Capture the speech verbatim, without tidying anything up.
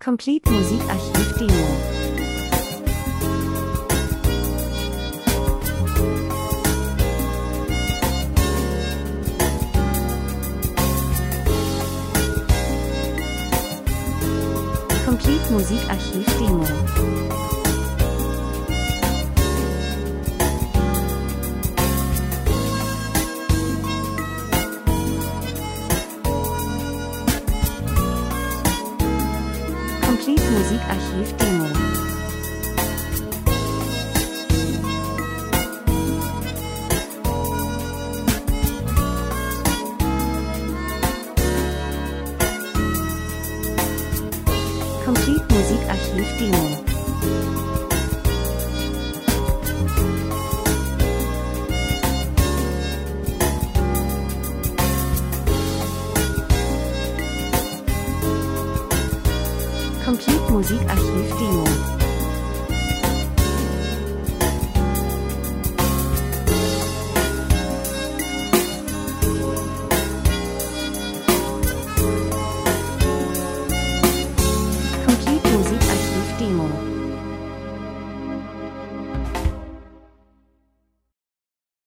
Complete Musikarchiv Demo. Complete Musikarchiv Demo. Complete Musikarchiv Demo. Complete Musikarchiv Demo. Complete Musikarchiv Demo.